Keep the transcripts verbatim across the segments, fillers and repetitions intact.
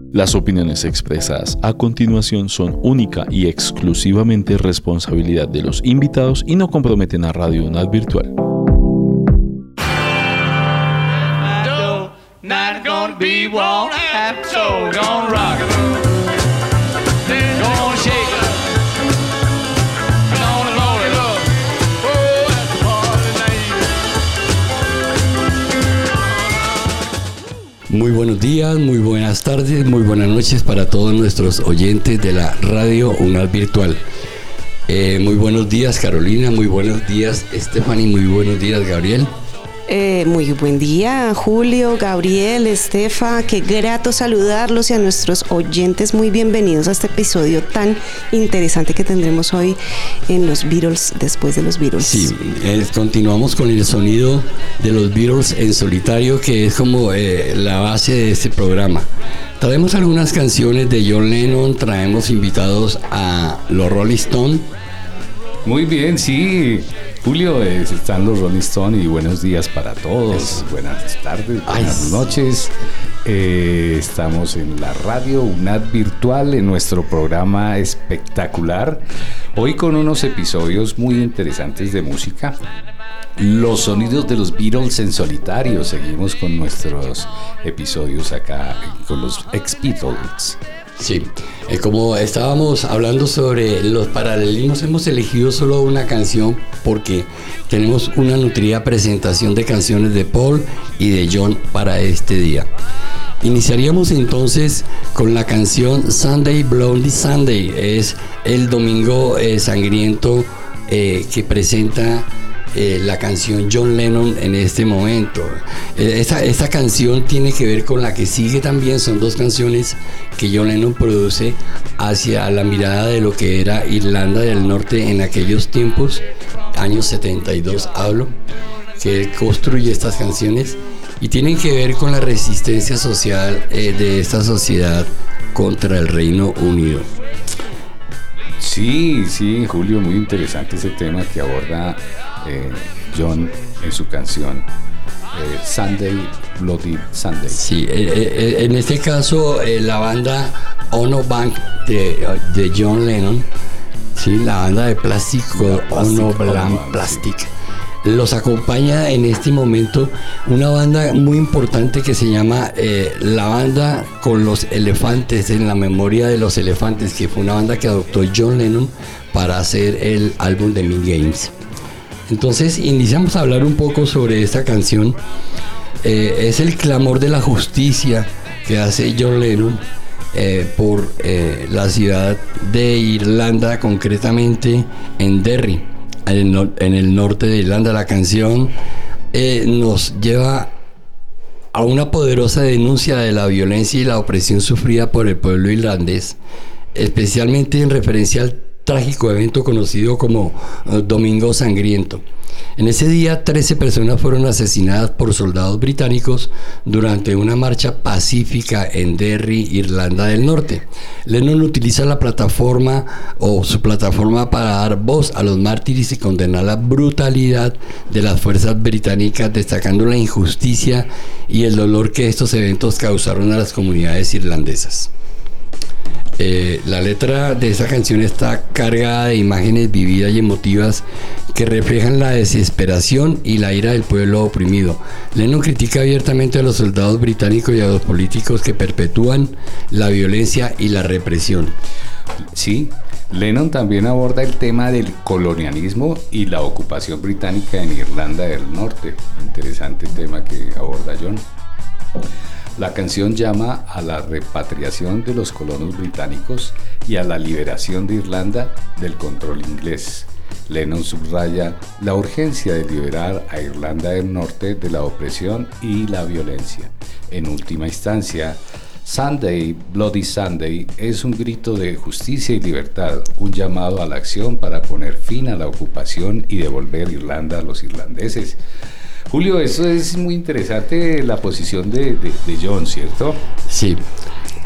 Las opiniones expresadas a continuación son única y exclusivamente responsabilidad de los invitados y no comprometen a Radio UNAD Virtual. Muy buenos días, muy buenas tardes, muy buenas noches para todos nuestros oyentes de la Radio UNAD Virtual. Eh, muy buenos días, Carolina, muy buenos días, Stephanie, muy buenos días, Gabriel. Eh, muy buen día, Julio, Gabriel, Estefa, qué grato saludarlos y a nuestros oyentes muy bienvenidos a este episodio tan interesante que tendremos hoy en los Beatles, después de los Beatles. Sí, eh, continuamos con el sonido de los Beatles en solitario, que es como eh, la base de este programa. Traemos algunas canciones de John Lennon, traemos invitados a los Rolling Stones. Muy bien, sí, Julio, eh, están los Rolling Stones y buenos días para todos, buenas tardes, buenas Ay. noches. Eh, estamos en la Radio UNAD Virtual en nuestro programa espectacular, hoy con unos episodios muy interesantes de música. Los sonidos de los Beatles en solitario. Seguimos con nuestros episodios acá con los ex-Beatles. Sí, eh, como estábamos hablando sobre los paralelismos, hemos elegido solo una canción porque tenemos una nutrida presentación de canciones de Paul y de John para este día. Iniciaríamos entonces con la canción Sunday Bloody Sunday, es el domingo eh, sangriento eh, que presenta Eh, la canción John Lennon en este momento. Eh, esta, esta canción tiene que ver con la que sigue también, son dos canciones que John Lennon produce hacia la mirada de lo que era Irlanda del Norte en aquellos tiempos, años setenta y dos hablo, que él construye estas canciones y tienen que ver con la resistencia social eh, de esta sociedad contra el Reino Unido. Sí, sí, Julio, muy interesante ese tema que aborda eh, John en su canción eh, Sunday Bloody Sunday. Sí, eh, eh, en este caso eh, la banda Ono Bank de, de John Lennon, sí, la banda de plástico Ono Bank Plastic, sí, los acompaña en este momento una banda muy importante que se llama eh, la banda con los elefantes, en la memoria de los elefantes, que fue una banda que adoptó John Lennon para hacer el álbum de Mean Games. Entonces iniciamos a hablar un poco sobre esta canción. Eh, es el clamor de la justicia que hace John Lennon eh, por eh, la ciudad de Irlanda, concretamente en Derry, en el, no- en el norte de Irlanda. La canción eh, nos lleva a una poderosa denuncia de la violencia y la opresión sufrida por el pueblo irlandés, especialmente en referencia al trágico evento conocido como uh, Domingo Sangriento. En ese día, trece personas fueron asesinadas por soldados británicos durante una marcha pacífica en Derry, Irlanda del Norte. Lennon utiliza la plataforma o su plataforma para dar voz a los mártires y condenar la brutalidad de las fuerzas británicas, destacando la injusticia y el dolor que estos eventos causaron a las comunidades irlandesas. Eh, la letra de esta canción está cargada de imágenes vividas y emotivas que reflejan la desesperación y la ira del pueblo oprimido. Lennon critica abiertamente a los soldados británicos y a los políticos que perpetúan la violencia y la represión. Sí, Lennon también aborda el tema del colonialismo y la ocupación británica en Irlanda del Norte. Interesante tema que aborda John. La canción llama a la repatriación de los colonos británicos y a la liberación de Irlanda del control inglés. Lennon subraya la urgencia de liberar a Irlanda del Norte de la opresión y la violencia. En última instancia, Sunday, Bloody Sunday, es un grito de justicia y libertad, un llamado a la acción para poner fin a la ocupación y devolver Irlanda a los irlandeses. Julio, eso es muy interesante, la posición de, de, de John, ¿cierto? Sí.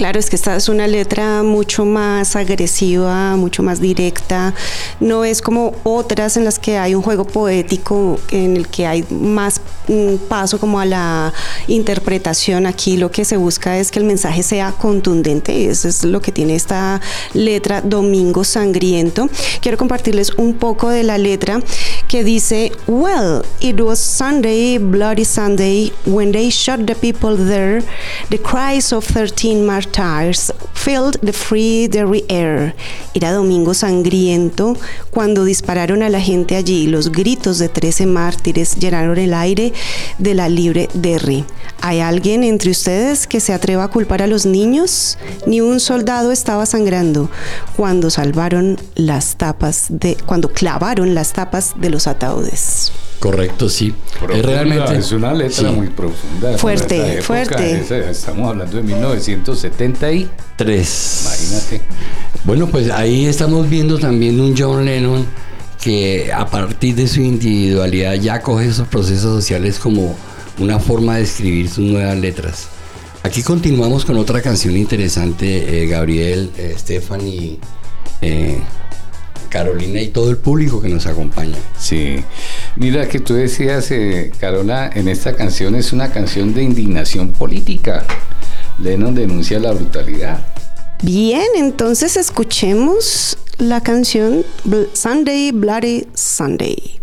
Claro, es que esta es una letra mucho más agresiva, mucho más directa. No es como otras en las que hay un juego poético, en el que hay más un paso como a la interpretación. Aquí lo que se busca es que el mensaje sea contundente, y eso es lo que tiene esta letra, Domingo Sangriento. Quiero compartirles un poco de la letra, que dice: Well, it was Sunday, bloody Sunday, when they shot the people there. The cries of thirteen martyrs filled the free dairy air. Era domingo sangriento cuando dispararon a la gente allí. Los gritos de trece mártires llenaron el aire de la libre Derry. ¿Hay alguien entre ustedes que se atreva a culpar a los niños? Ni un soldado estaba sangrando cuando salvaron las tapas de, cuando clavaron las tapas de los ataúdes. Correcto, sí. Profunda, es realmente es una letra sí. muy profunda. Fuerte, época, fuerte. Esa, estamos hablando de mil novecientos setenta y tres. Imagínate. Bueno, pues ahí estamos viendo también un John Lennon que a partir de su individualidad ya coge esos procesos sociales como una forma de escribir sus nuevas letras. Aquí continuamos con otra canción interesante, eh, Gabriel, eh, Stephanie, eh, Carolina y todo el público que nos acompaña. Sí, mira que tú decías, eh, Carola, en esta canción es una canción de indignación política. Lennon denuncia la brutalidad. Bien, entonces escuchemos la canción Sunday, Bloody Sunday.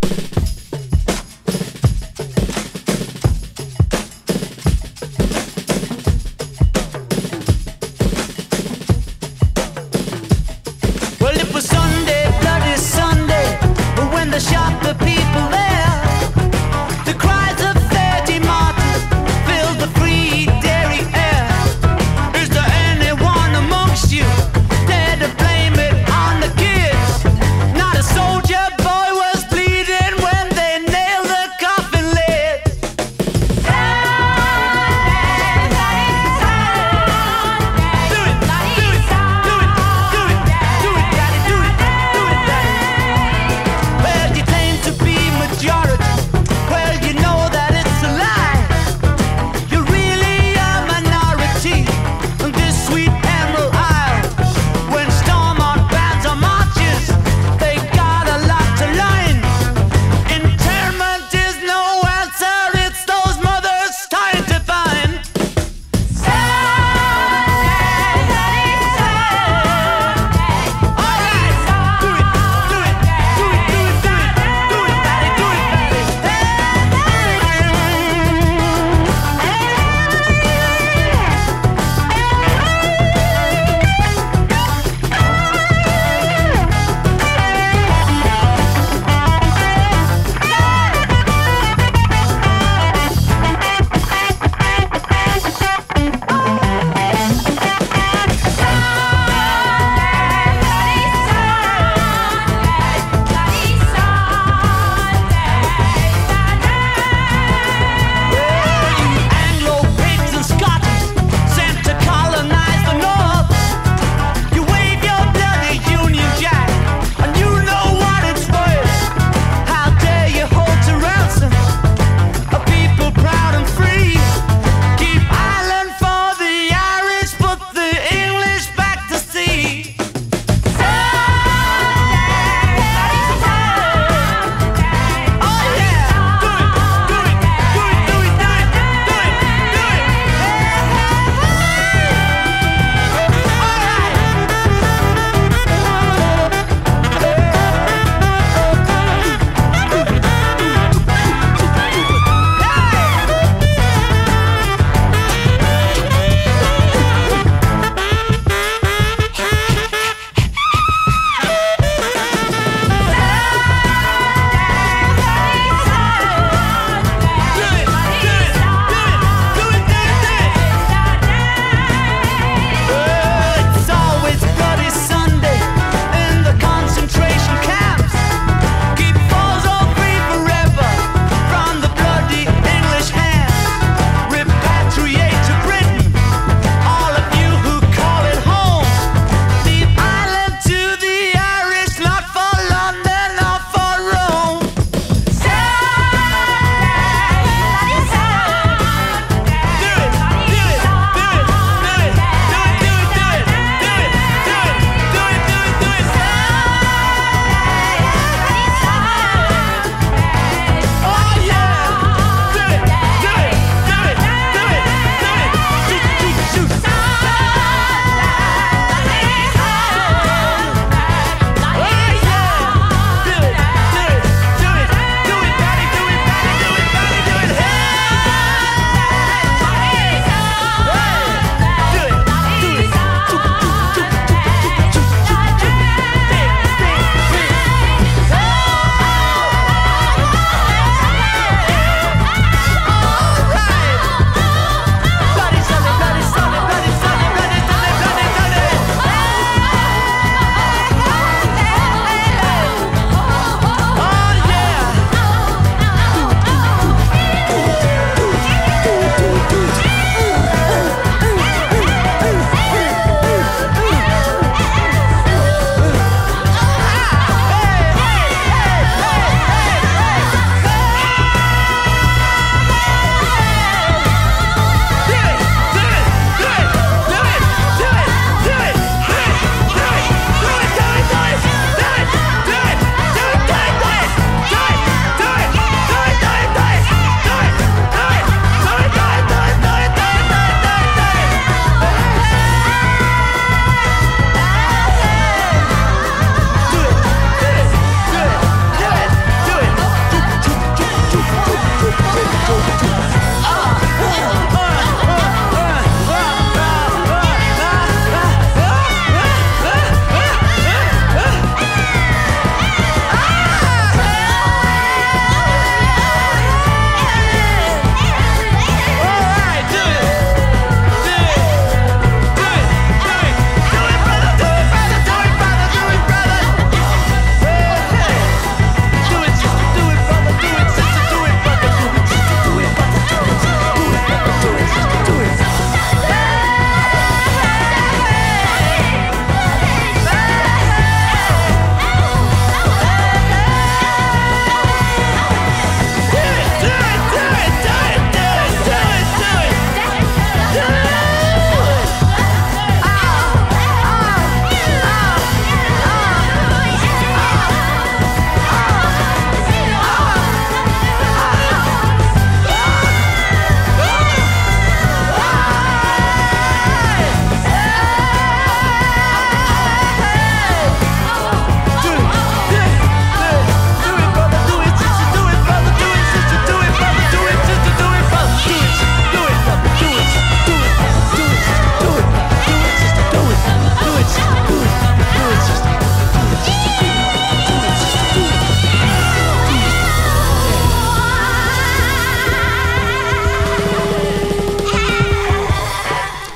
Soldier boy was bleeding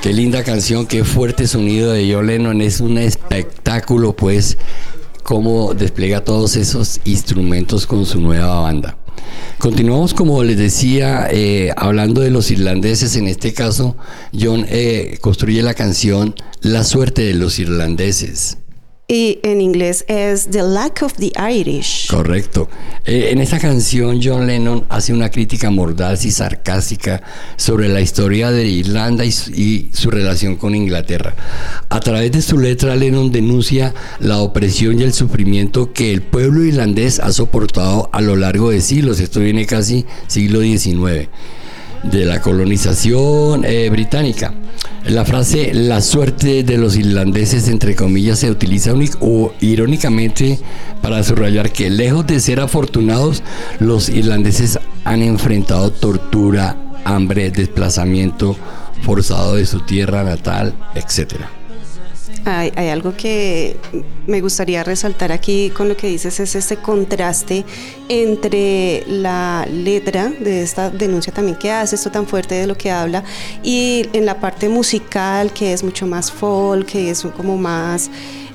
Qué linda canción, qué fuerte sonido de John Lennon. Es un espectáculo, pues, cómo despliega todos esos instrumentos con su nueva banda. Continuamos, como les decía, eh, hablando de los irlandeses. En este caso, John eh, construye la canción La suerte de los irlandeses. Y en inglés es The Luck of the Irish. Correcto. Eh, en esta canción John Lennon hace una crítica mordaz y sarcástica sobre la historia de Irlanda y su, y su relación con Inglaterra. A través de su letra, Lennon denuncia la opresión y el sufrimiento que el pueblo irlandés ha soportado a lo largo de siglos. Esto viene casi siglo diecinueve, de la colonización eh, británica. La frase "la suerte de los irlandeses", entre comillas, se utiliza unic- o irónicamente para subrayar que, lejos de ser afortunados, los irlandeses han enfrentado tortura, hambre, desplazamiento forzado de su tierra natal, etcétera. Hay, hay algo que me gustaría resaltar aquí con lo que dices, es este contraste entre la letra de esta denuncia también que hace, esto tan fuerte de lo que habla, y en la parte musical, que es mucho más folk, que es como más...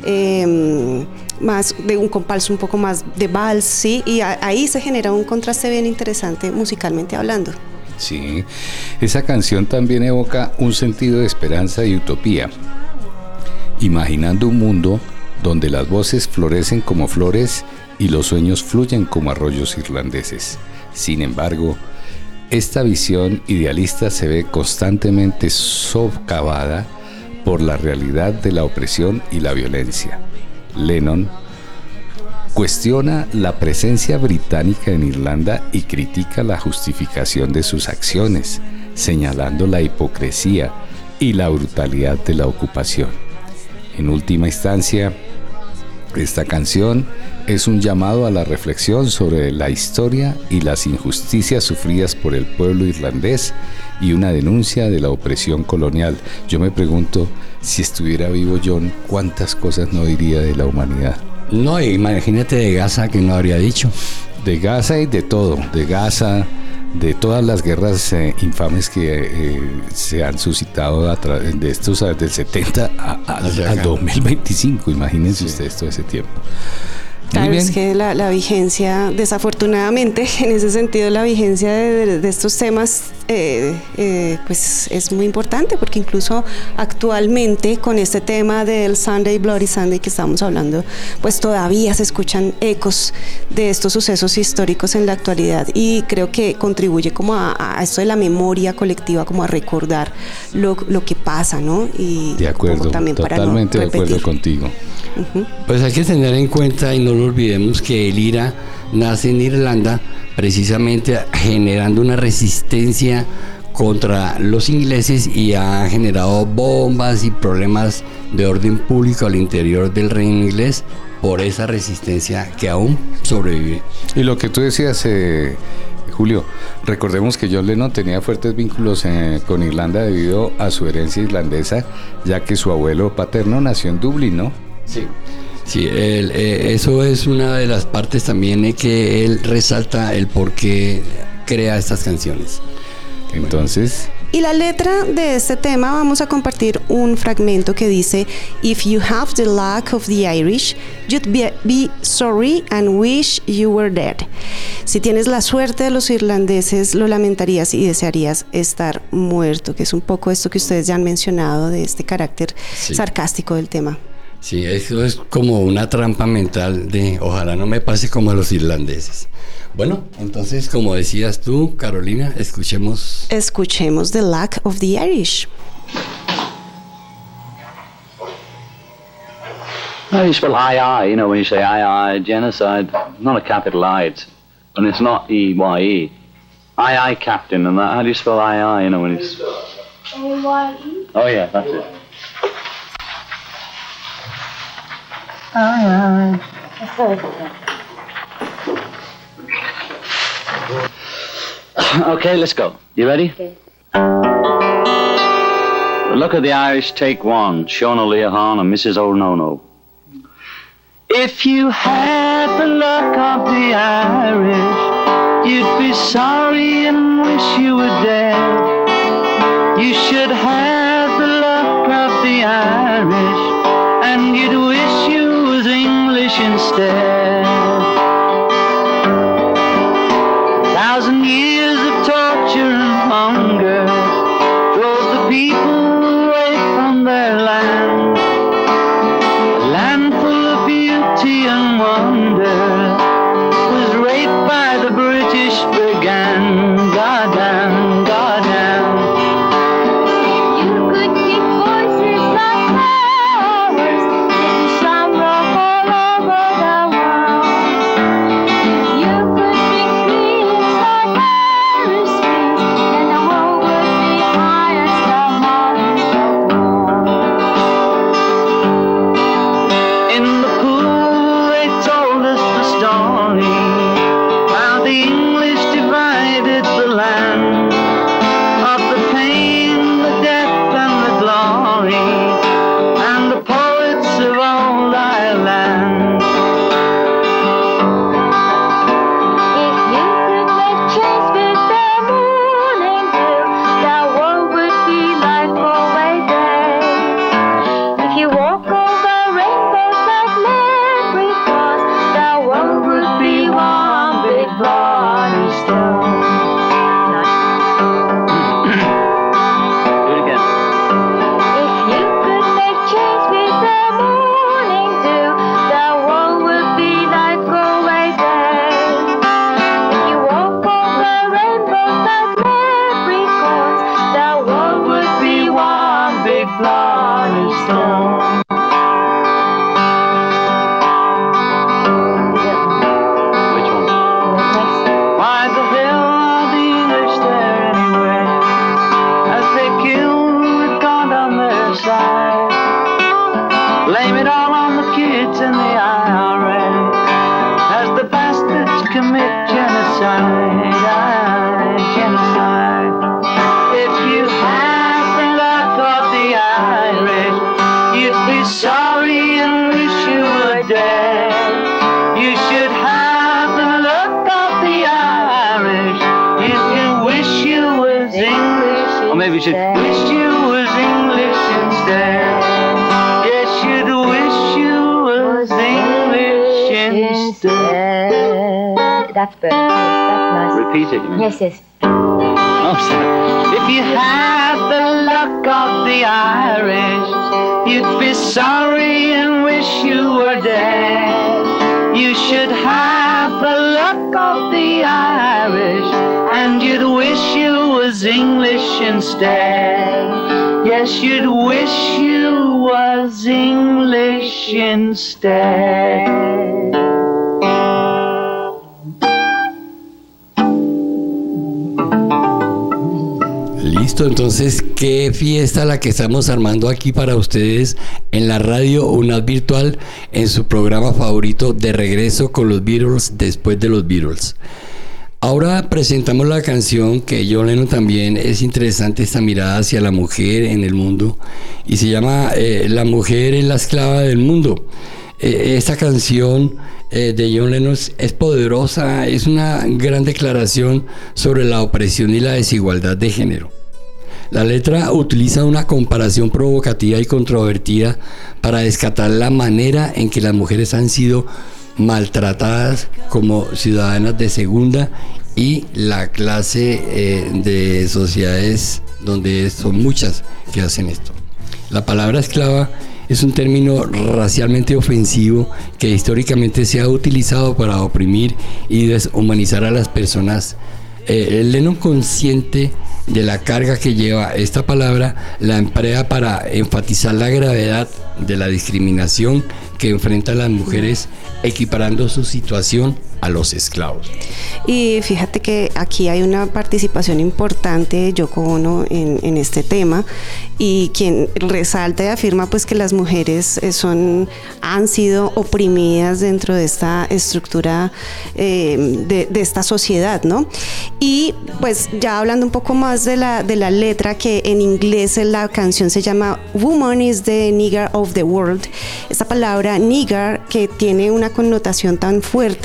Eh, más de un compás un poco más de vals, ¿sí? Y a, ahí se genera un contraste bien interesante musicalmente hablando. Sí, esa canción también evoca un sentido de esperanza y utopía, imaginando un mundo donde las voces florecen como flores y los sueños fluyen como arroyos irlandeses. Sin embargo, esta visión idealista se ve constantemente socavada por la realidad de la opresión y la violencia. Lennon cuestiona la presencia británica en Irlanda y critica la justificación de sus acciones, señalando la hipocresía y la brutalidad de la ocupación. En última instancia, esta canción es un llamado a la reflexión sobre la historia y las injusticias sufridas por el pueblo irlandés y una denuncia de la opresión colonial. Yo me pregunto, si estuviera vivo John, ¿cuántas cosas no diría de la humanidad? No, imagínate de Gaza, que no habría dicho. De Gaza y de todo, de Gaza, de todas las guerras eh, infames que eh, se han suscitado a través de estos, del setenta a, a, al dos mil veinticinco, imagínense sí. ustedes todo ese tiempo. Claro, es que la, la vigencia, desafortunadamente, en ese sentido, la vigencia de, de, de estos temas eh, eh, pues es muy importante, porque incluso actualmente con este tema del Sunday, Bloody Sunday que estamos hablando, pues todavía se escuchan ecos de estos sucesos históricos en la actualidad, y creo que contribuye como a, a esto de la memoria colectiva, como a recordar lo, lo que pasa, ¿no? Y de acuerdo, también totalmente para no de acuerdo contigo. Uh-huh. Pues hay que tener en cuenta, y no no olvidemos, que el I R A nace en Irlanda precisamente generando una resistencia contra los ingleses, y ha generado bombas y problemas de orden público al interior del reino inglés por esa resistencia que aún sobrevive. Y lo que tú decías, eh, Julio, recordemos que John Lennon tenía fuertes vínculos eh, con Irlanda debido a su herencia irlandesa, ya que su abuelo paterno nació en Dublín, ¿no? Sí. Sí, él, eh, eso es una de las partes también eh, que él resalta el por qué crea estas canciones. Entonces... Y la letra de este tema, vamos a compartir un fragmento que dice: "If you have the luck of the Irish, you'd be, be sorry and wish you were dead." Si tienes la suerte de los irlandeses, lo lamentarías y desearías estar muerto, que es un poco esto que ustedes ya han mencionado, de este carácter sí. sarcástico del tema. Sí, eso es como una trampa mental de ojalá no me pase como a los irlandeses. Bueno, entonces, como decías tú, Carolina, escuchemos... Escuchemos The Luck of the Irish. How do you spell I I? You know, when you say I I, genocide, not a capital I, it's, and it's not E Y E. I I, captain, and that, how do you spell I I, you know, when it's... A Y E? Oh, yeah, that's it. Aye, aye. Okay, let's go. You ready? Okay. The Luck of the Irish, take one. Sean O'Leahan and Missus O'Nono. If you had the luck of the Irish, you'd be sorry and wish you were dead. You should have the luck instead. A thousand years of torture and hunger drove the people away from their land, a land full of beauty and wonder was raped by the British brigand. Goddamn, goddamn. You could keep voices like flowers in some rock all over the world. You could bring dreams like Irish streets, and the world would be high as the mountains of war. In the pool they told us the story, how the English divided the land, of the pain, the death and the glory, and the poets of old Ireland. If you could make change with the morning dew, the world would be like always day. If you walk over rainbows like leprechauns, the world would be one big bloody stone. Do it again. If you could make change with the morning dew, the world would be like always day. If you walk over rainbows like leprechauns, the world would be one big bloody stone. Which one? Why the hell are the English there anyway? As they kill with God on their side. Blame it all on the kids and the I R A, as the bastards commit genocide. Aye, genocide. If you had the luck of the Irish, you'd be sorry and wish you were dead. You should have the luck of the Irish. You can wish you was English, or maybe you should wish you was English instead. Yes, you'd wish you was English instead. That's better. That's nice. Repeat it. You mean? Yes, yes. Oh, sorry. If you had the luck of the Irish, you'd be sorry and wish you were dead. You should have the luck of the Irish, and you'd wish you was English instead. Yes, you'd wish you was English instead. Listo, entonces, qué fiesta la que estamos armando aquí para ustedes en la radio UNAD Virtual, en su programa favorito de regreso con los Beatles después de los Beatles. Ahora presentamos la canción que John Lennon también es interesante, esta mirada hacia la mujer en el mundo, y se llama eh, La mujer es la esclava del mundo. Eh, esta canción eh, de John Lennon es poderosa, es una gran declaración sobre la opresión y la desigualdad de género. La letra utiliza una comparación provocativa y controvertida para descartar la manera en que las mujeres han sido maltratadas como ciudadanas de segunda y la clase eh, de sociedades donde son muchas que hacen esto. La palabra esclava es un término racialmente ofensivo que históricamente se ha utilizado para oprimir y deshumanizar a las personas. Eh, Lennon, consciente de la carga que lleva esta palabra, la emplea para enfatizar la gravedad de la discriminación que enfrentan las mujeres, equiparando su situación a los esclavos. Y fíjate que aquí hay una participación importante de Yoko Ono en, en este tema, y quien resalta y afirma pues que las mujeres eh, son, han sido oprimidas dentro de esta estructura eh, de, de esta sociedad, ¿no? Y pues ya hablando un poco más de la, de la letra, que en inglés la canción se llama Woman is the Nigger of the World. Esta palabra nigger, que tiene una connotación tan fuerte en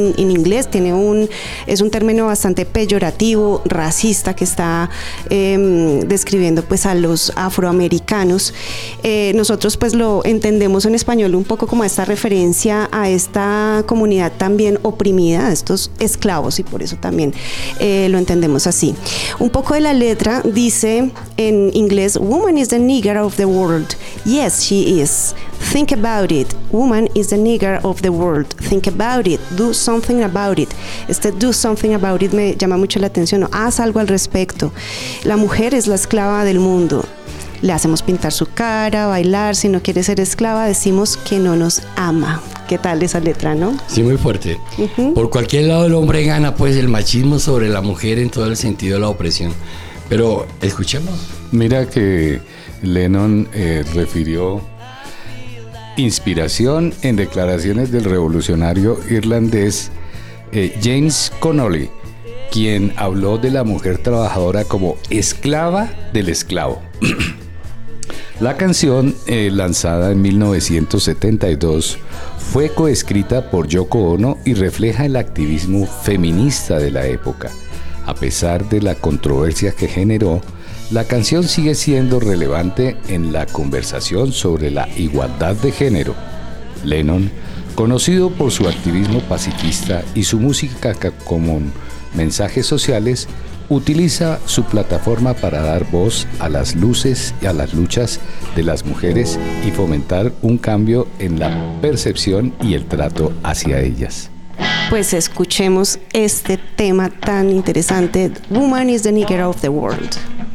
en, en inglés, tiene un, es un término bastante peyorativo, racista, que está eh, describiendo pues a los afroamericanos. Eh, nosotros pues lo entendemos en español un poco como esta referencia a esta comunidad también oprimida, a estos esclavos, y por eso también eh, lo entendemos así. Un poco de la letra dice en inglés: woman is the nigger of the world. Yes, she is. Think about it. Woman is the nigger of the world. Think about it. Do something about it. Este do something about it me llama mucho la atención, ¿no? Haz algo al respecto. La mujer es la esclava del mundo. Le hacemos pintar su cara, bailar. Si no quiere ser esclava, decimos que no nos ama. ¿Qué tal esa letra, no? Sí, muy fuerte. Uh-huh. Por cualquier lado el hombre gana, pues, el machismo sobre la mujer en todo el sentido de la opresión. Pero escuchemos. Mira que Lennon eh, refirió inspiración en declaraciones del revolucionario irlandés eh, James Connolly, quien habló de la mujer trabajadora como esclava del esclavo. La canción, eh, lanzada en mil novecientos setenta y dos, fue coescrita por Yoko Ono y refleja el activismo feminista de la época. A pesar de la controversia que generó, la canción sigue siendo relevante en la conversación sobre la igualdad de género. Lennon, conocido por su activismo pacifista y su música como mensajes sociales, utiliza su plataforma para dar voz a las luces y a las luchas de las mujeres y fomentar un cambio en la percepción y el trato hacia ellas. Pues escuchemos este tema tan interesante: Woman is the nigger of the world.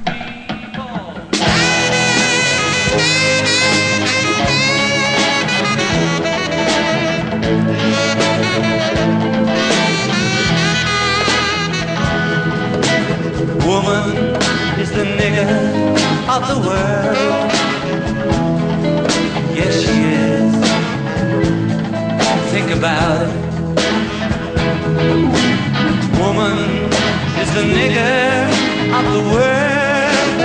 Woman is the nigger of the world. Yes, she is. Think about it. Woman is the nigger of the world.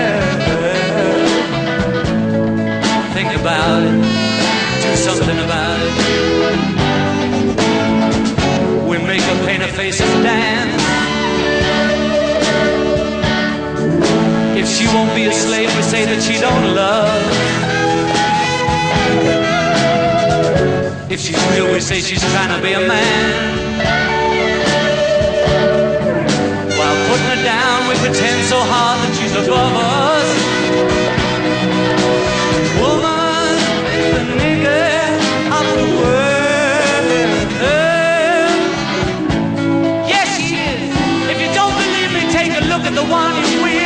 Think about it. Do something about it. We make her paint her face and dance. If she won't be a slave, we say that she don't love. If she's real, we say she's trying to be a man. While putting her down, we pretend so hard that she's above us. Woman is the nigger of the world. Yes, she is. If you don't believe me, take a look at the one you're with.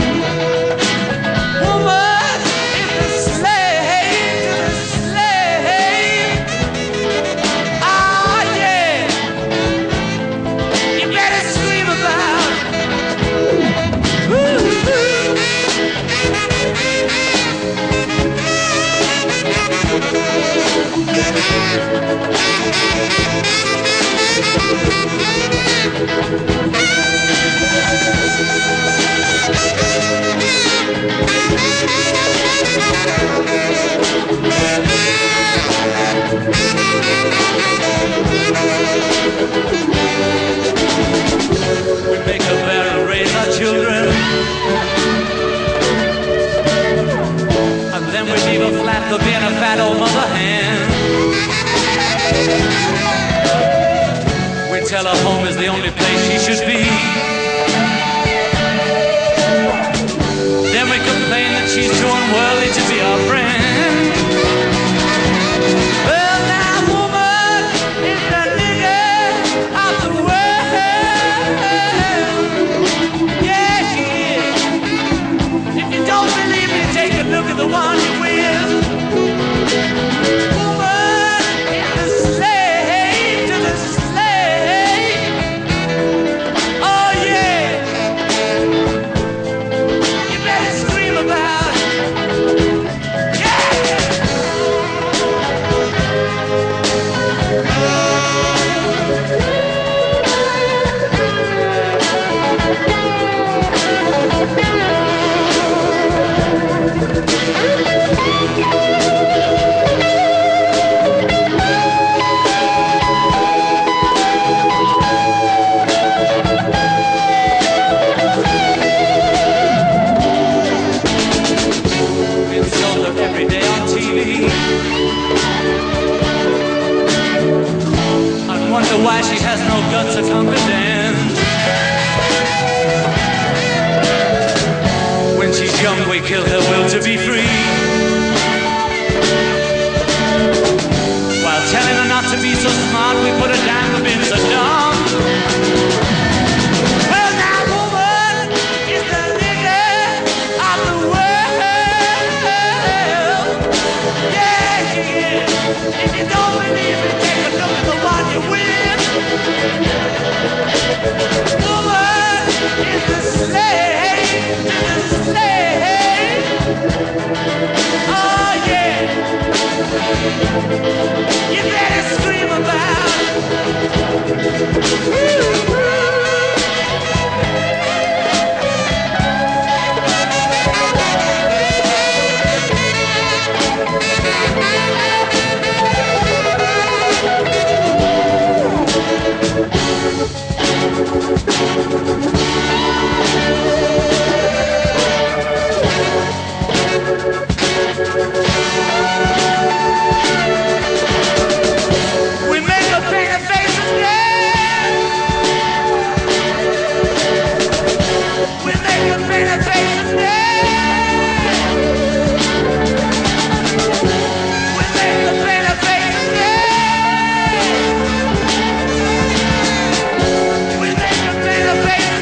We make her bear and raise our children, and then we leave her flat for being a fat old mother hen. We tell her home is the only place she should be. Then we complain that she's too unworldly to be our friend. Well, now, woman is the nigger of the world. Yeah, she is. If you don't believe me, take a look at the one you're with. Woman is the slave to the slave. Oh, yeah. know why she has no guts to comprehend. When she's young, we kill her will to be free, while telling her not to be so smart, we put her down for being so dumb. Well, now, woman is the nigger of the world. Yeah, she is. If you don't believe me, take a look at the one you're with. Woman is the slave to the slave. Oh, yeah. You better scream about it. We make a bigger face again. We make a bigger face again. We make a bigger face again. We make a bigger face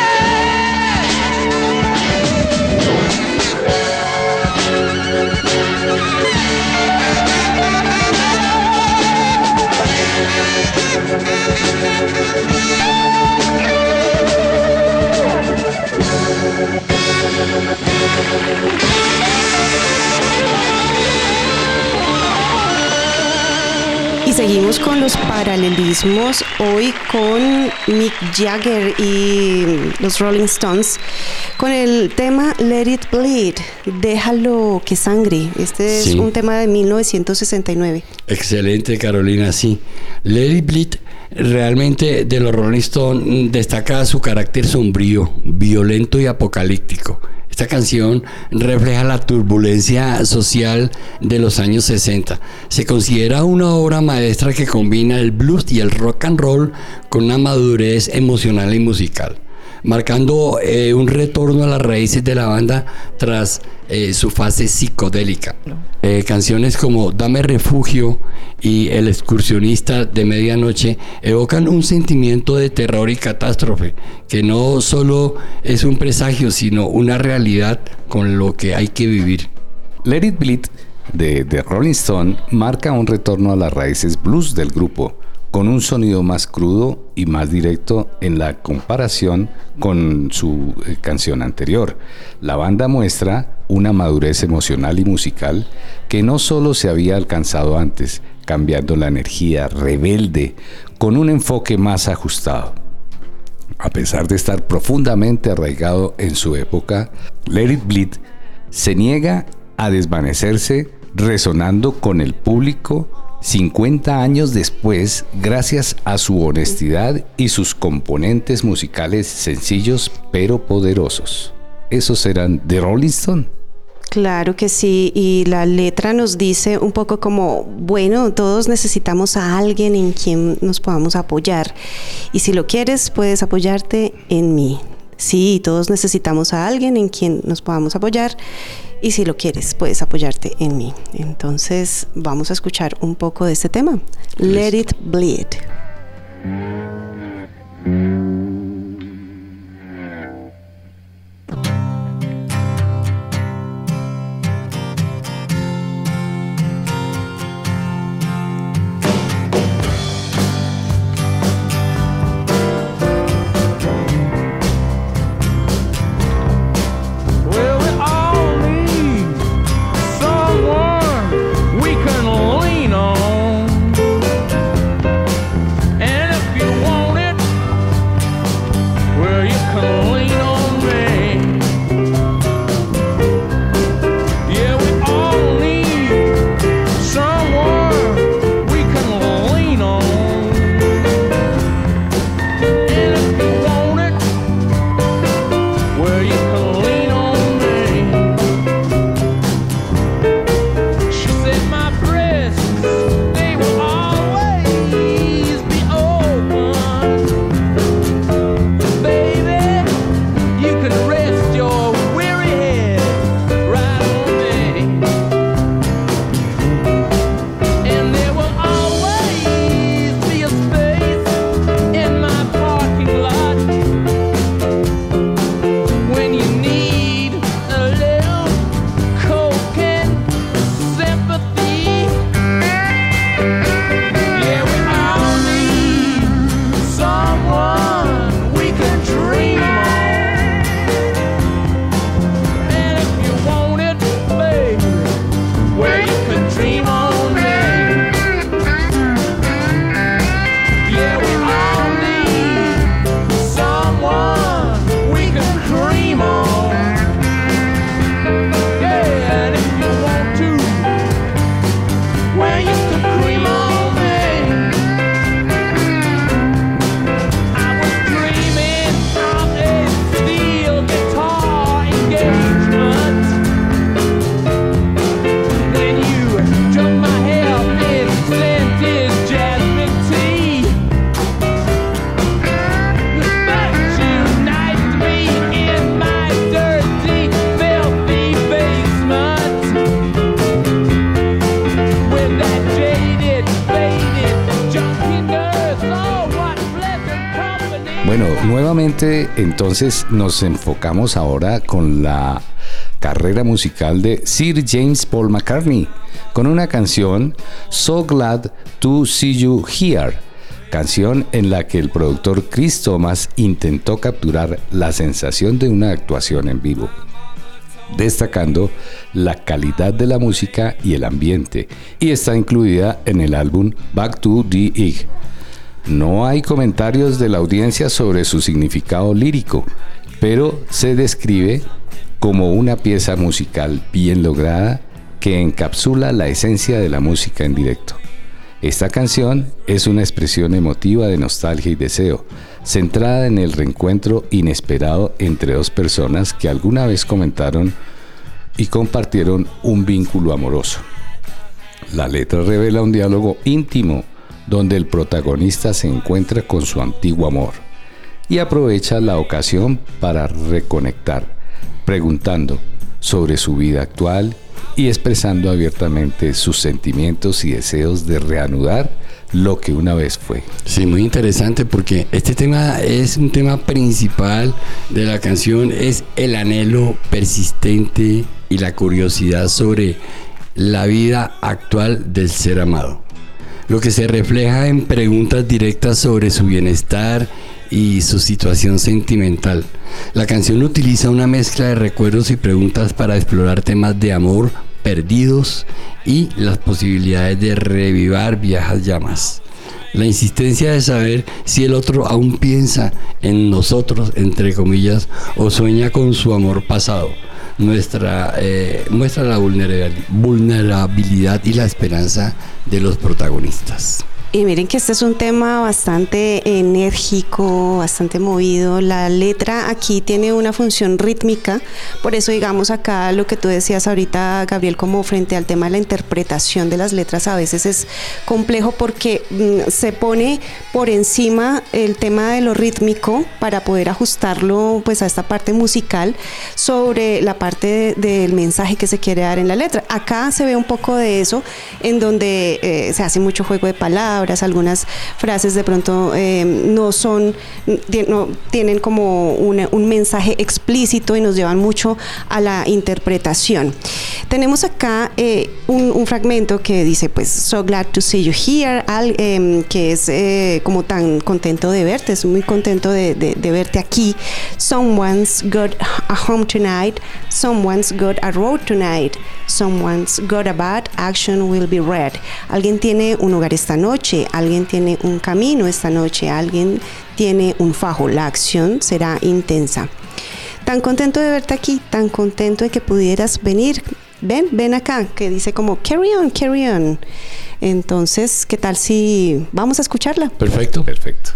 Y seguimos con los paralelismos, hoy con Mick Jagger y los Rolling Stones, con el tema Let It Bleed, déjalo que sangre. Este es Sí. un tema de mil novecientos sesenta y nueve. Excelente, Carolina, sí. Let It Bleed, realmente de los Rolling Stones destaca su carácter sombrío, violento y apocalíptico. Esta canción refleja la turbulencia social de los años sesenta. Se considera una obra maestra que combina el blues y el rock and roll con una madurez emocional y musical, marcando eh, un retorno a las raíces de la banda tras eh, su fase psicodélica. Eh, canciones como Dame Refugio y El Excursionista de Medianoche evocan un sentimiento de terror y catástrofe que no solo es un presagio, sino una realidad con lo que hay que vivir. Let It Bleed de The Rolling Stone marca un retorno a las raíces blues del grupo, con un sonido más crudo y más directo en la comparación con su eh, canción anterior. La banda muestra una madurez emocional y musical que no solo se había alcanzado antes, cambiando la energía rebelde con un enfoque más ajustado. A pesar de estar profundamente arraigado en su época, Let It Bleed se niega a desvanecerse, resonando con el público cincuenta años después, gracias a su honestidad y sus componentes musicales sencillos pero poderosos. Esos eran The Rolling Stone. Claro que sí, y la letra nos dice un poco como, bueno, todos necesitamos a alguien en quien nos podamos apoyar, y si lo quieres puedes apoyarte en mí. Sí, todos necesitamos a alguien en quien nos podamos apoyar, y si lo quieres puedes apoyarte en mí. Entonces vamos a escuchar un poco de este tema, Let It Bleed. And if you want Nuevamente, entonces, nos enfocamos ahora con la carrera musical de Sir James Paul McCartney, con una canción, So Glad to See You Here, canción en la que el productor Chris Thomas intentó capturar la sensación de una actuación en vivo, destacando la calidad de la música y el ambiente, y está incluida en el álbum Back to the Egg. No hay comentarios de la audiencia sobre su significado lírico, pero se describe como una pieza musical bien lograda que encapsula la esencia de la música en directo. Esta canción es una expresión emotiva de nostalgia y deseo, centrada en el reencuentro inesperado entre dos personas que alguna vez comentaron y compartieron un vínculo amoroso. La letra revela un diálogo íntimo donde el protagonista se encuentra con su antiguo amor y aprovecha la ocasión para reconectar, preguntando sobre su vida actual y expresando abiertamente sus sentimientos y deseos de reanudar lo que una vez fue. Sí, muy interesante porque este tema es un tema principal de la canción, es el anhelo persistente y la curiosidad sobre la vida actual del ser amado, lo que se refleja en preguntas directas sobre su bienestar y su situación sentimental. La canción utiliza una mezcla de recuerdos y preguntas para explorar temas de amor perdidos y las posibilidades de revivar viejas llamas. La insistencia de saber si el otro aún piensa en nosotros, entre comillas, o sueña con su amor pasado. Nuestra, eh, muestra la vulnerabilidad y la esperanza de los protagonistas. Y miren que este es un tema bastante enérgico, bastante movido. La letra aquí tiene una función rítmica, por eso digamos acá lo que tú decías ahorita, Gabriel, como frente al tema de la interpretación de las letras a veces es complejo porque mm, se pone por encima el tema de lo rítmico para poder ajustarlo pues a esta parte musical sobre la parte de, del mensaje que se quiere dar en la letra. Acá se ve un poco de eso en donde eh, se hace mucho juego de palabras. Algunas frases de pronto eh, no son, no, tienen como una, un mensaje explícito y nos llevan mucho a la interpretación. Tenemos acá eh, un, un fragmento que dice pues so glad to see you here, al, eh, que es eh, como tan contento de verte, es muy contento de, de, de verte aquí. Someone's got a home tonight, someone's got a road tonight, someone's got a bad action will be read. Alguien tiene un hogar esta noche, alguien tiene un camino esta noche, alguien tiene un fajo, la acción será intensa. Tan contento de verte aquí, tan contento de que pudieras venir, ven, ven acá, que dice como carry on, carry on. Entonces, ¿qué tal si vamos a escucharla? Perfecto. Perfecto.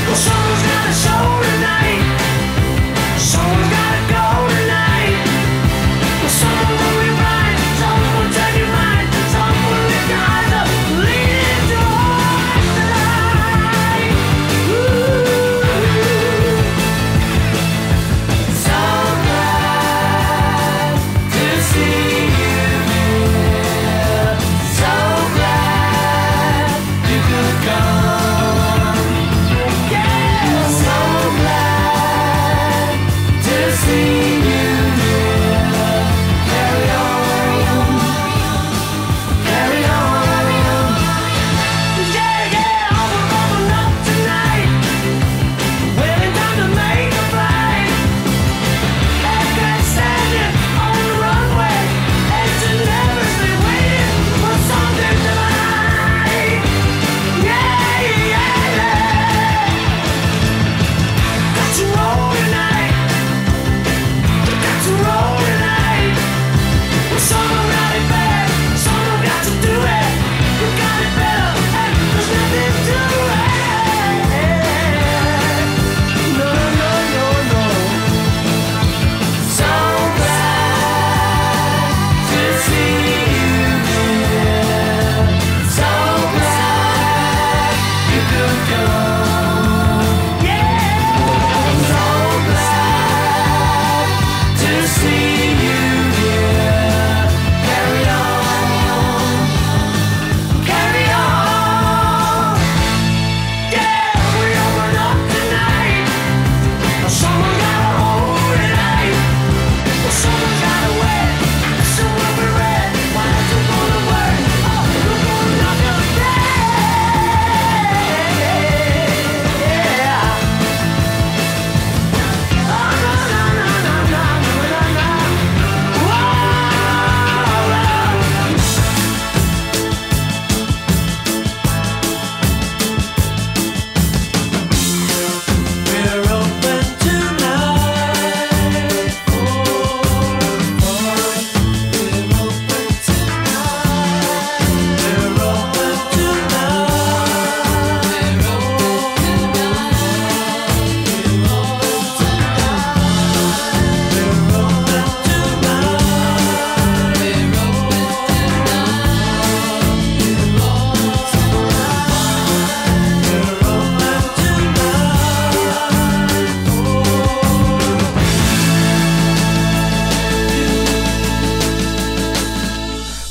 Someone's gotta go tonight.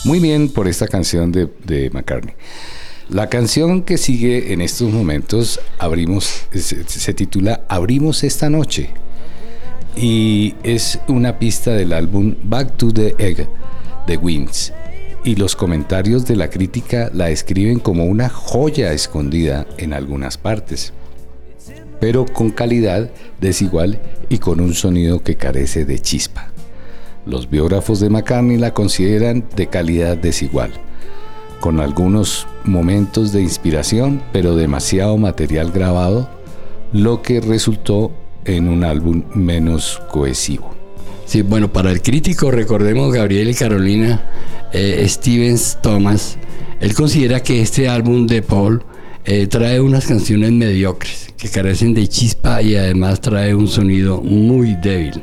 Muy bien por esta canción de, de McCartney. La canción que sigue en estos momentos abrimos, se, se titula Abrimos esta noche y es una pista del álbum Back to the Egg de Wings, y los comentarios de la crítica la describen como una joya escondida en algunas partes, pero con calidad desigual y con un sonido que carece de chispa. Los biógrafos de McCartney la consideran de calidad desigual, con algunos momentos de inspiración, pero demasiado material grabado, lo que resultó en un álbum menos cohesivo. Sí, bueno, para el crítico, recordemos, Gabriel y Carolina, eh, Stevens Thomas, él considera que este álbum de Paul eh, trae unas canciones mediocres, que carecen de chispa y además trae un sonido muy débil.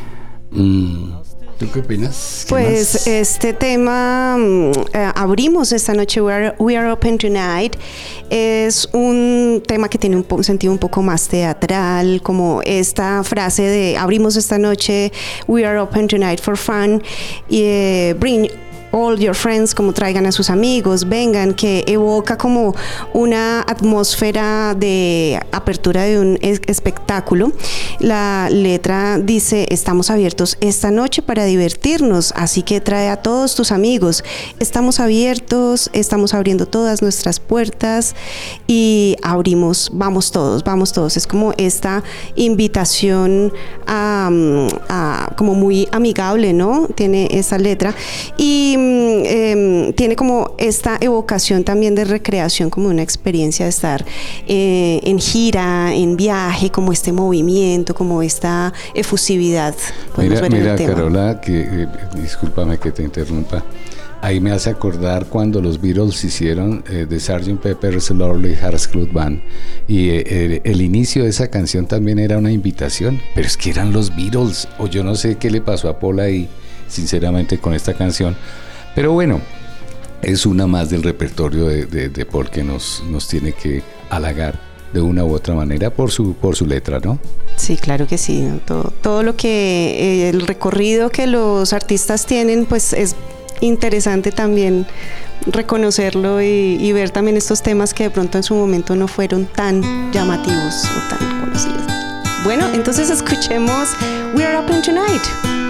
Mm. ¿Tú qué opinas? ¿Qué Pues más? este tema, mm, eh, abrimos esta noche, we are, we are Open Tonight, es un tema que tiene un po- sentido un poco más teatral, como esta frase de abrimos esta noche, we are open tonight for fun, y eh, bring all your friends, como traigan a sus amigos, vengan, que evoca como una atmósfera de apertura de un es- espectáculo. La letra dice, estamos abiertos esta noche para divertirnos, así que trae a todos tus amigos. Estamos abiertos, estamos abriendo todas nuestras puertas y abrimos, vamos todos, vamos todos. Es como esta invitación a, a- como muy amigable, ¿no? Tiene esa letra y Eh, tiene como esta evocación también de recreación, como una experiencia de estar eh, en gira, en viaje, como este movimiento, como esta efusividad. Mira, ver en mira el tema. Carola, que eh, discúlpame que te interrumpa. Ahí me hace acordar cuando los Beatles hicieron eh, The sergeant Pepper's Lonely Hearts Club Band y eh, el, el inicio de esa canción también era una invitación, pero es que eran los Beatles, o yo no sé qué le pasó a Paul ahí, sinceramente, con esta canción. Pero bueno, es una más del repertorio de, de, de Paul que nos, nos tiene que halagar de una u otra manera por su, por su letra, ¿no? Sí, claro que sí, ¿no? Todo, todo lo que, eh, el recorrido que los artistas tienen, pues es interesante también reconocerlo y, y ver también estos temas que de pronto en su momento no fueron tan llamativos o tan conocidos. Bueno, entonces escuchemos We Are Open Tonight.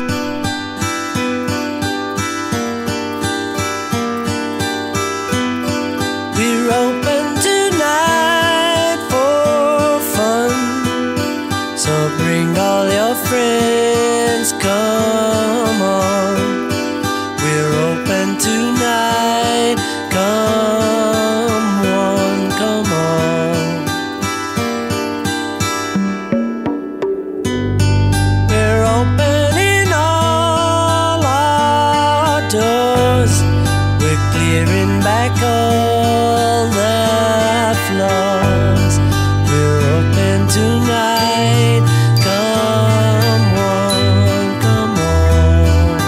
We're open tonight for fun, so bring all your friends, come on. We're open tonight, come on, come on. We're opening all our doors, we're clearing back all the floors. We're open tonight, come on, come on.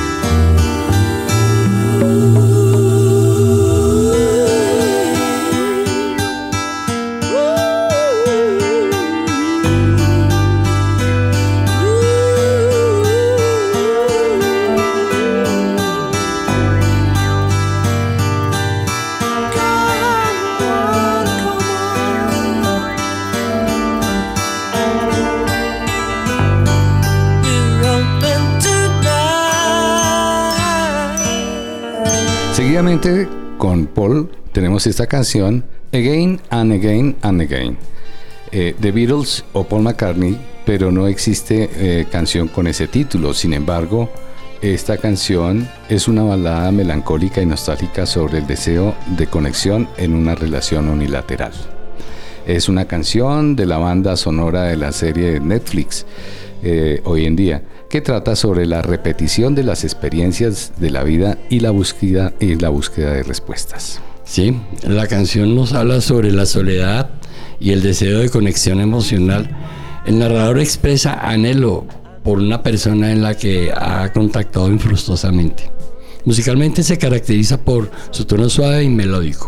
Seguidamente con Paul tenemos esta canción Again and Again and Again, eh, The Beatles o Paul McCartney, pero no existe eh, canción con ese título. Sin embargo, esta canción es una balada melancólica y nostálgica sobre el deseo de conexión en una relación unilateral. Es una canción de la banda sonora de la serie de Netflix eh, hoy en día, que trata sobre la repetición de las experiencias de la vida y la búsqueda, y la búsqueda de respuestas. Sí, la canción nos habla sobre la soledad y el deseo de conexión emocional. El narrador expresa anhelo por una persona en la que ha contactado infructuosamente. Musicalmente se caracteriza por su tono suave y melódico.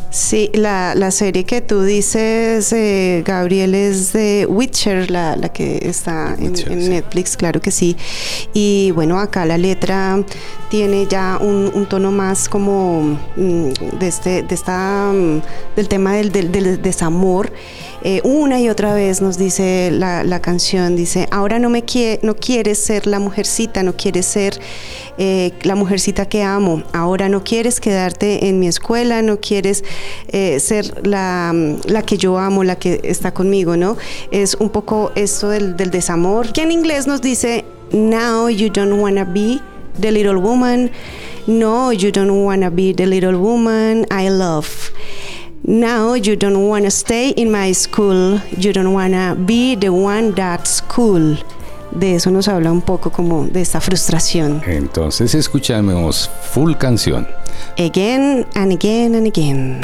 Sí, la, la serie que tú dices, eh, Gabriel, es de Witcher, la, la que está en, Witcher, en sí. Netflix, claro que sí. Y bueno, acá la letra tiene ya un, un tono más como mm, de este, de esta, mm, del tema del, del, del desamor. Eh, una y otra vez nos dice la, la canción, dice, ahora no me quie- no quieres ser la mujercita, no quieres ser eh, la mujercita que amo, ahora no quieres quedarte en mi escuela, no quieres eh, ser la, la que yo amo, la que está conmigo, ¿no? Es un poco esto del, del desamor, que en inglés nos dice, now you don't wanna be the little woman, no, you don't wanna be the little woman I love. Now you don't want to stay in my school, you don't want to be the one that's cool. De eso nos habla un poco como de esta frustración. Entonces escuchamos full canción. Again and again and again.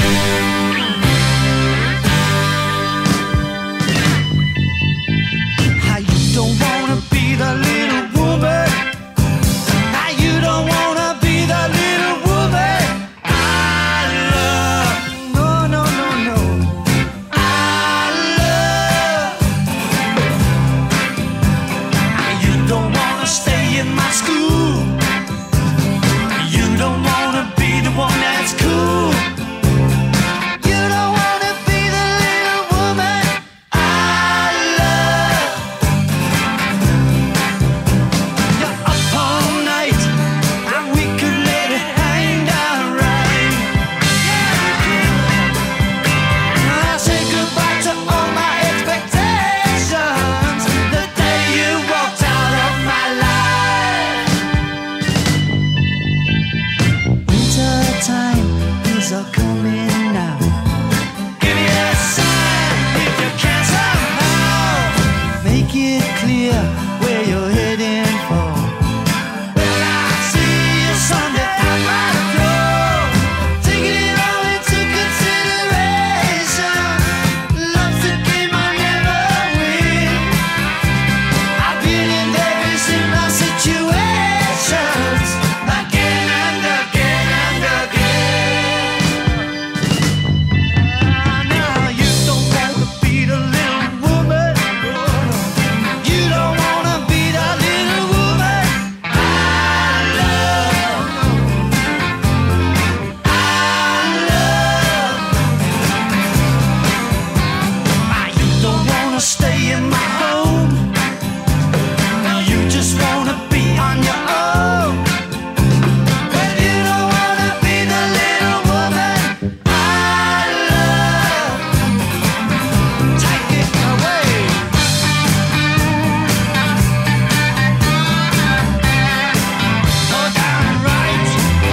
How you don't wanna be the little woman. How you don't wanna be the little woman I love. No, no, no, no. I love. How you don't wanna stay in my school. You don't wanna be the one that's cool. You don't wanna be the little woman I love. You're up all night, and we could let it hang down right. I say goodbye to all my expectations the day you walked out of my life. Winter time is all coming now. Give me a sign if you can somehow make it clear where you're heading for. Well, I'll see you Sunday at my door, taking it all into consideration. Love's a game I never win. I've been in very similar situations again and again and again. Now you don't wanna be the little woman. You don't wanna be the little woman I love. I love. Ah, you don't wanna stay in my home. You just wanna be on your own. Well, you don't wanna be the little woman I love. Take it away. Oh, damn right.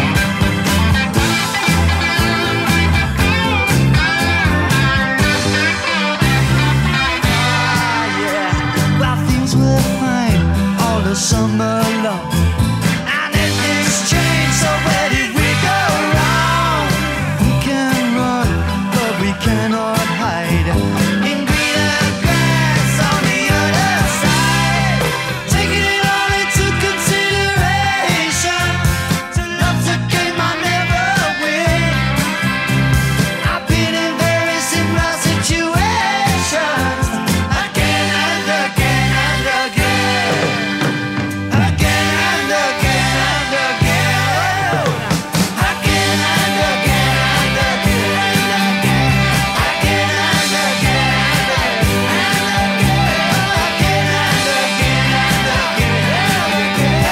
Ah, yeah. Well, things were fine all the summer long, and then things changed. So where did we go wrong? We can run, but we cannot hide. In greener grass on the other side, taking it all into consideration. To love's a game I never win. I've been in very similar situations again and again and again. Again and again and again. Again and again and again and again. Again and again and again and again. Again and again and again and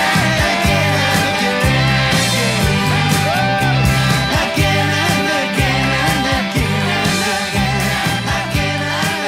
again. Again and again and again and again. Again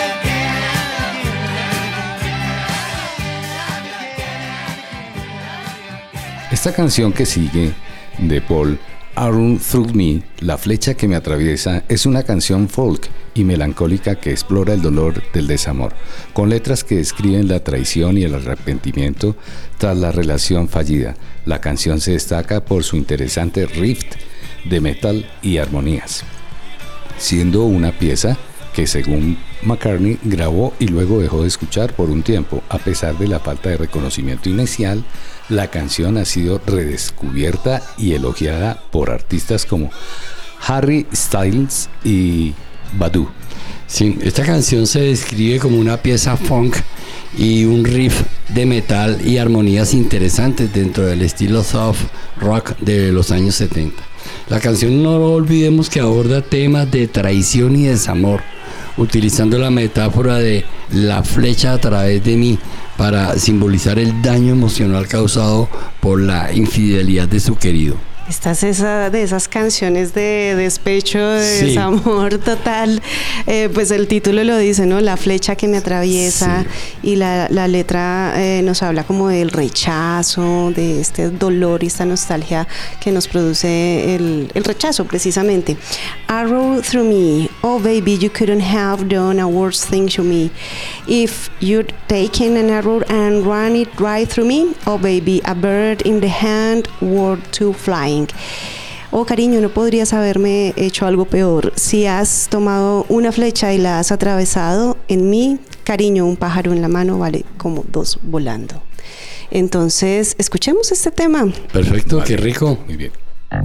and again. Esta canción que sigue de Paul, Arrow Through Me, La flecha que me atraviesa, es una canción folk y melancólica que explora el dolor del desamor, con letras que describen la traición y el arrepentimiento tras la relación fallida. La canción se destaca por su interesante riff de metal y armonías, siendo una pieza que, según McCartney, grabó y luego dejó de escuchar por un tiempo. A pesar de la falta de reconocimiento inicial, la canción ha sido redescubierta y elogiada por artistas como Harry Styles y Badu. Sí, esta canción se describe como una pieza funk y un riff de metal y armonías interesantes dentro del estilo soft rock de los años setenta. La canción, no olvidemos, que aborda temas de traición y desamor, utilizando la metáfora de la flecha a través de mí para simbolizar el daño emocional causado por la infidelidad de su querido. Esta es esa de esas canciones de despecho, de Sí. desamor total. Eh, pues el título lo dice, ¿no? La flecha que me atraviesa. Y la, la letra eh, nos habla como del rechazo, de este dolor y esta nostalgia que nos produce el, el rechazo, precisamente. Arrow through me, oh baby, you couldn't have done a worse thing to me. If you'd taken an arrow and run it right through me, oh baby, a bird in the hand worth to flying. Oh cariño, no podrías haberme hecho algo peor. Si has tomado una flecha y la has atravesado, en mí, cariño, un pájaro en la mano vale como dos volando. Entonces, escuchemos este tema. Perfecto, Vale. qué rico. Muy bien.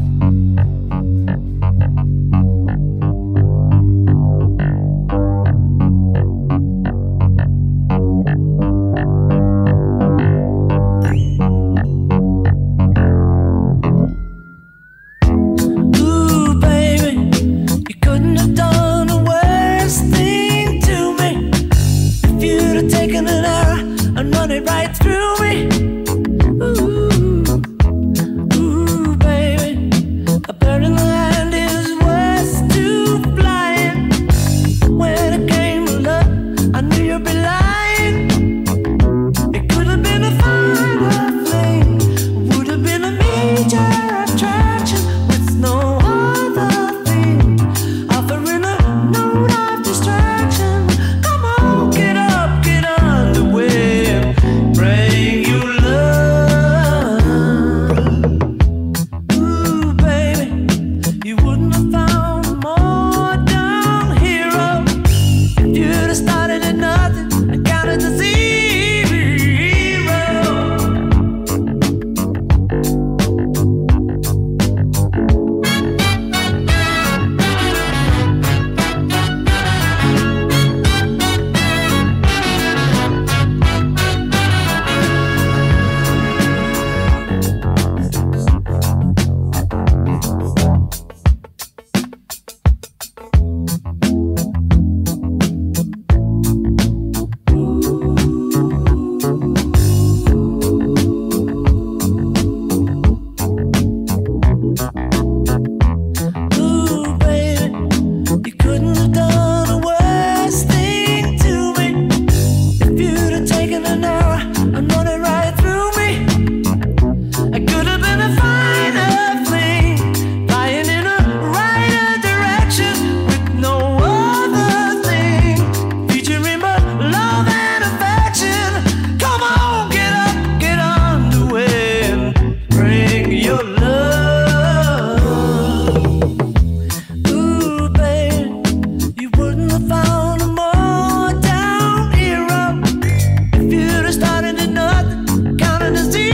Ooh, baby, you couldn't have done a worse thing to me. If you'd have taken an arrow and run it right through me. Ooh, ooh, baby, a bird in the hand is worse to flying. When it came to love, I knew you'd be lying. It could have been a finer flame, would have been a major attraction with no other thing, offering a note of distraction. Come on, get up, get underway, bring you love. Ooh, baby, you wouldn't have found a more down hero if you'd have started at nothing and counted to zero. Ooh, baby, you couldn't have done a worse thing to me. If you'd have taken an arrow and run it right through me, it could have been a finer fling, flying in a righter direction with no other thing, featuring but love and affection. Come on, get up, get underway, and bring your love. Ooh, babe, you wouldn't have found a more down hero if you'd have started at nothing, counted to zero.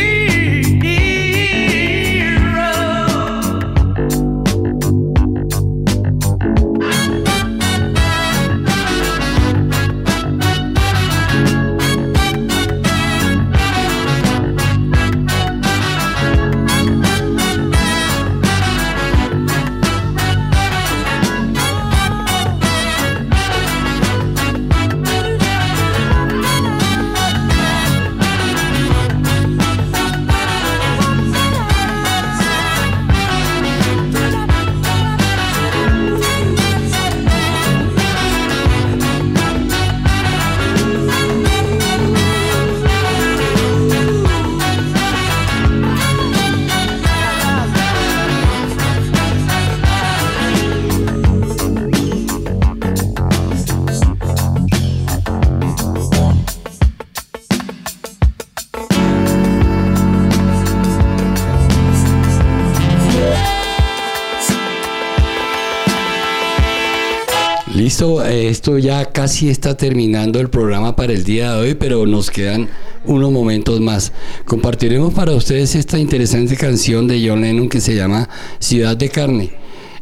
Listo, eh, esto ya casi está terminando el programa para el día de hoy, pero nos quedan unos momentos más. Compartiremos para ustedes esta interesante canción de John Lennon que se llama Ciudad de Carne.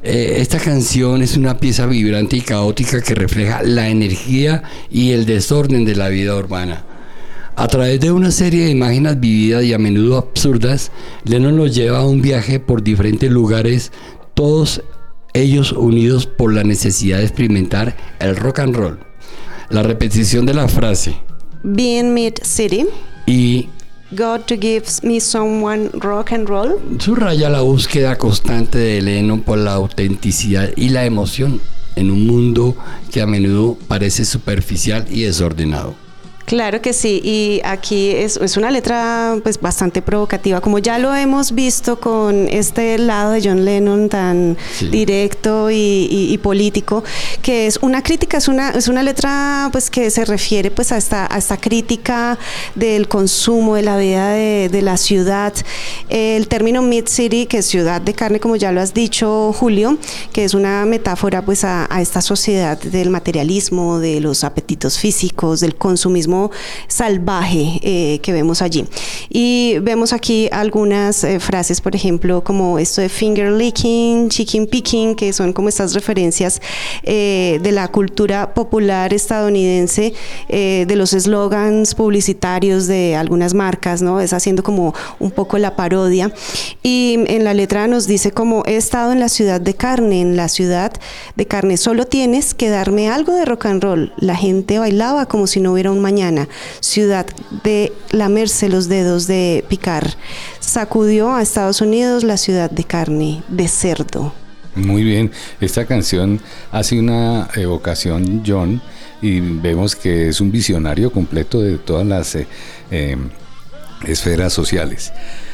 Eh, esta canción es una pieza vibrante y caótica que refleja la energía y el desorden de la vida urbana. A través de una serie de imágenes vividas y a menudo absurdas, Lennon nos lleva a un viaje por diferentes lugares, todos ellos unidos por la necesidad de experimentar el rock and roll. La repetición de la frase Being Mid-City y God to give me someone rock and roll subraya la búsqueda constante de Lennon por la autenticidad y la emoción en un mundo que a menudo parece superficial y desordenado. Claro que sí, y aquí es, es una letra pues bastante provocativa, como ya lo hemos visto con este lado de John Lennon tan Sí. directo y, y, y político, que es una crítica, es una, es una letra pues que se refiere pues a esta, a esta crítica del consumo, de la vida de, de la ciudad. El término Mid-City, que es ciudad de carne, como ya lo has dicho, Julio, que es una metáfora pues a, a esta sociedad del materialismo, de los apetitos físicos, del consumismo salvaje eh, que vemos allí. Y vemos aquí algunas eh, frases, por ejemplo, como esto de finger licking, chicken picking, que son como estas referencias eh, de la cultura popular estadounidense, eh, de los eslogans publicitarios de algunas marcas, ¿no? Es haciendo como un poco la parodia. Y en la letra nos dice como: he estado en la ciudad de carne, en la ciudad de carne, solo tienes que darme algo de rock and roll. La gente bailaba como si no hubiera un mañana. Ciudad de lamerse los dedos, de picar. Sacudió a Estados Unidos la ciudad de carne, de cerdo. Muy bien, esta canción hace una evocación, John, y vemos que es un visionario completo de todas las eh, eh, esferas sociales.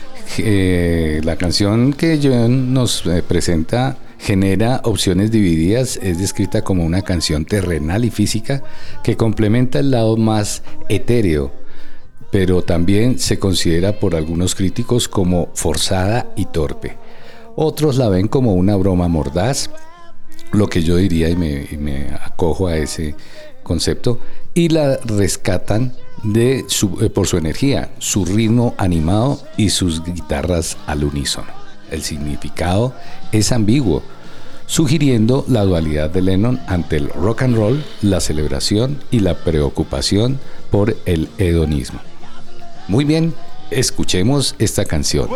Eh, la canción que John nos eh, presenta genera opciones divididas, es descrita como una canción terrenal y física que complementa el lado más etéreo, pero también se considera por algunos críticos como forzada y torpe. Otros la ven como una broma mordaz, lo que yo diría, y me, y me acojo a ese concepto, y la rescatan de su, eh, por su energía, su ritmo animado y sus guitarras al unísono. El significado es ambiguo, sugiriendo la dualidad de Lennon ante el rock and roll, la celebración y la preocupación por el hedonismo. Muy bien, escuchemos esta canción.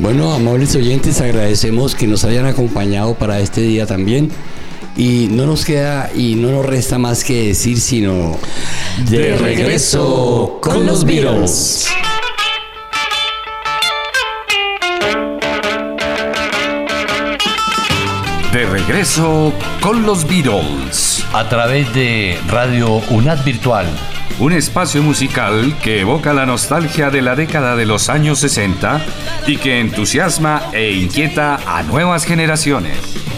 Bueno, amables oyentes, agradecemos que nos hayan acompañado para este día también. Y no nos queda y no nos resta más que decir sino de regreso con los Beatles. De regreso con los Beatles. A través de Radio UNAD Virtual. Un espacio musical que evoca la nostalgia de la década de los años sesenta y que entusiasma e inquieta a nuevas generaciones.